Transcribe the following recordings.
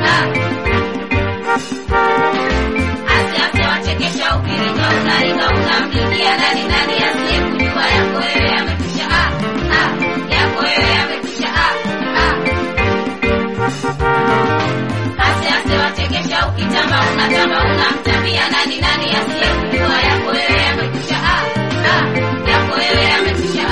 Asiache wachekesha ukiringa unaringa unamlikia nani asiyekujua yako wewe yamekwisha yako wewe yamekwisha Asiache wachekesha ukitamba unamtambia nani asiyekujua yako wewe yamekwisha yako wewe yamekwisha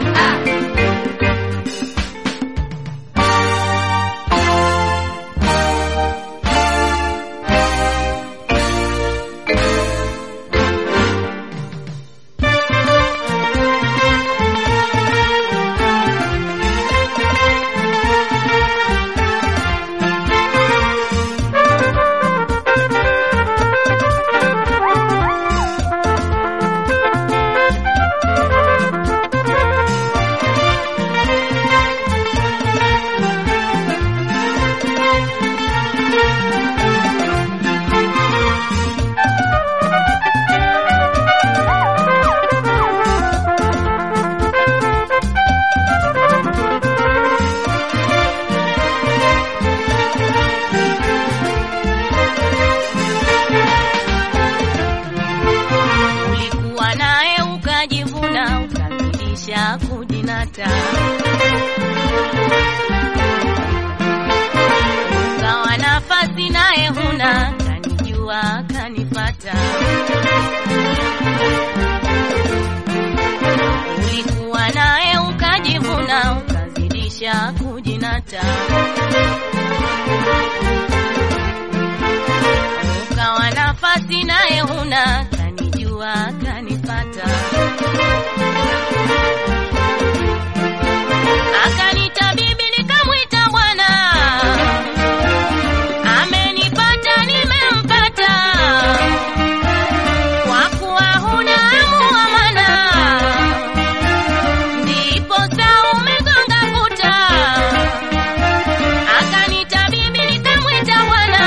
kujinata ukawa nafasi naye huna kanijua kanifata ulikuwa naye ukajivuna ukazidisha kujinata ukawa nafasi naye huna kanijua kanifata akanita bibi nikamwita bwana amenipata nimempata kwa kuwa huna muamana ndipo saa umegonga kuta akanita bibi nikamwita bwana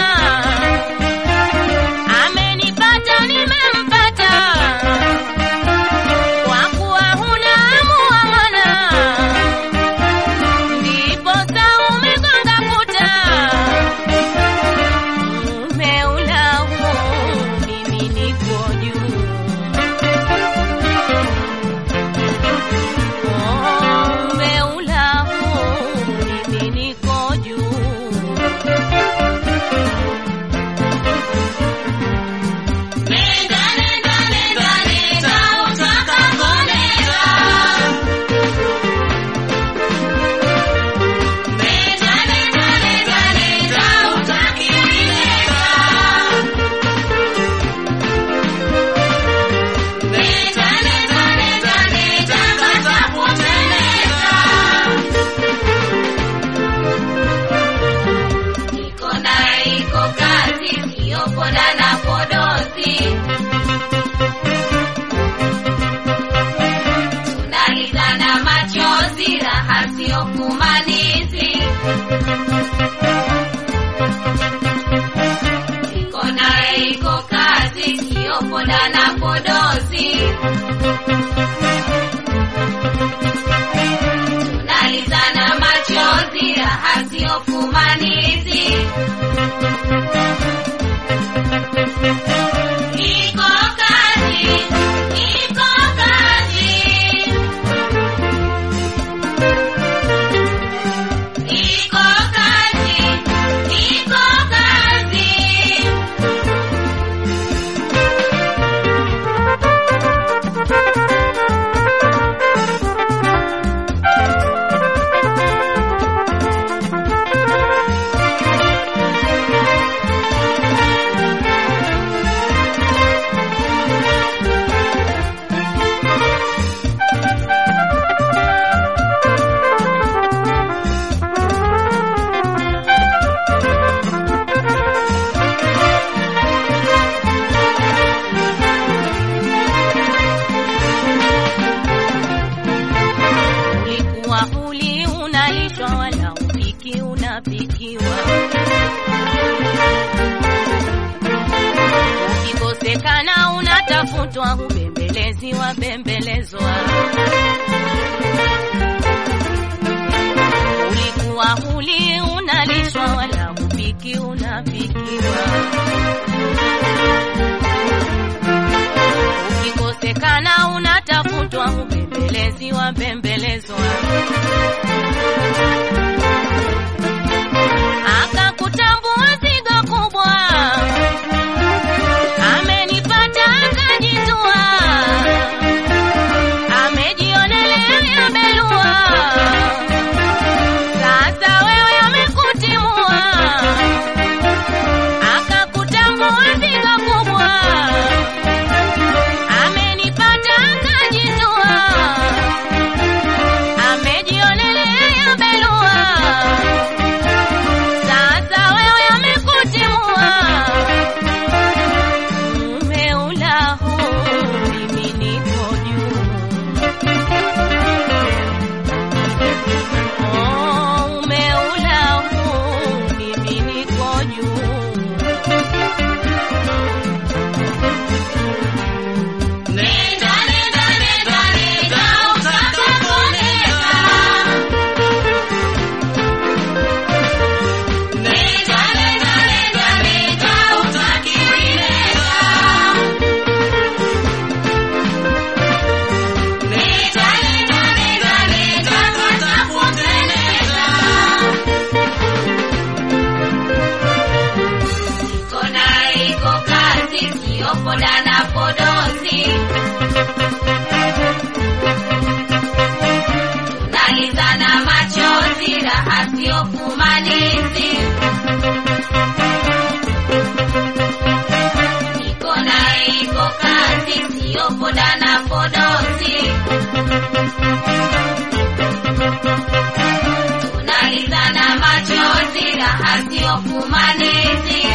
amenipata nimempata kwa kuwa huna muamana na podozi tunalizana machozi raha sio fumanizi iko kazi unapikiwa ukikosekana unatafutwa hubembelezi wabembelezwa ulikuwa huli unalishwa wala riziki unapikiwa. Ukikosekana unatafutwa, upembelezi wapembelezwa. Akakutambua zigo kubwa, amenipata akajizua, amejionelea yabelua. Sasa wewe amekutimua, akakutambua zigo kubwa, amenipata akajizua, amejionelea yabelua. Sasa wewe amekutimua, umeula huu, mimi niko juu. Oh, umeula huu, mimi niko juu. Nenda, nenda, nenda, nenda, utakaponenda. Nenda, nenda, nenda, nenda, utakirinenda. Nenda, nenda, nenda, nenda, katakutenenda. Iko na iko kazi, sio poda na podozi. Tunalizana machozi, raha sio fumanizi. Iko na iko kazi, sio poda na podozi. Tunalizana machozi, raha sio fumanizi.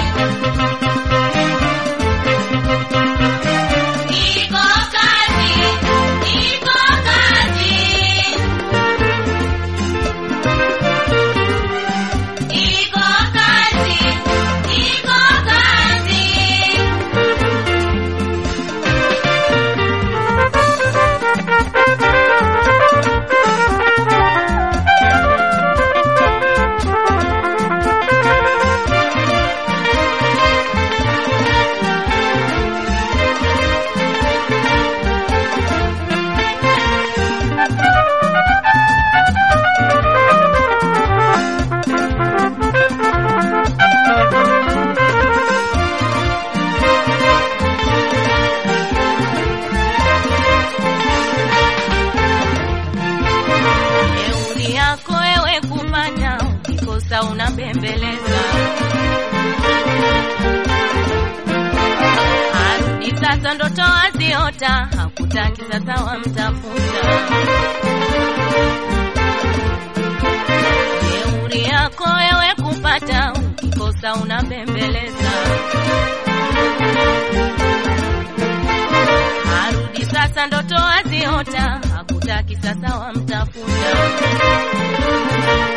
Iko kazi, iko kazi. Iko kazi, iko kazi. Jeuri yako wewe kupata, ukikosa unabembeleza. Arudi sasa ndoto aziota, hakutaki sasa wamtafuta. Jeuri yako wewe kupata, ukikosa unabembeleza. Arudi sasa ndoto aziota, hakutaki sasa wamtafuta.